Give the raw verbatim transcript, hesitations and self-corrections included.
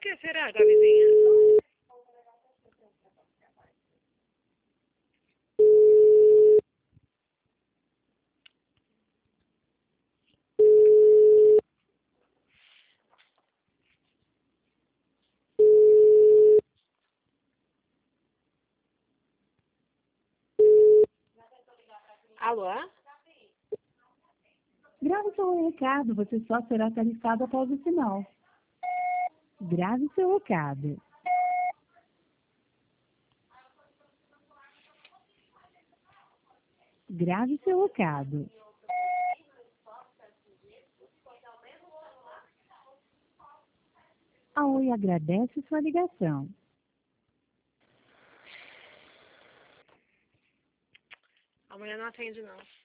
que será, Gabizinha? Alô? Grave seu recado, você só será tarifado após o sinal. Grave seu recado. Grave seu recado. A Oi agradece sua ligação. Amanhã não atende, não.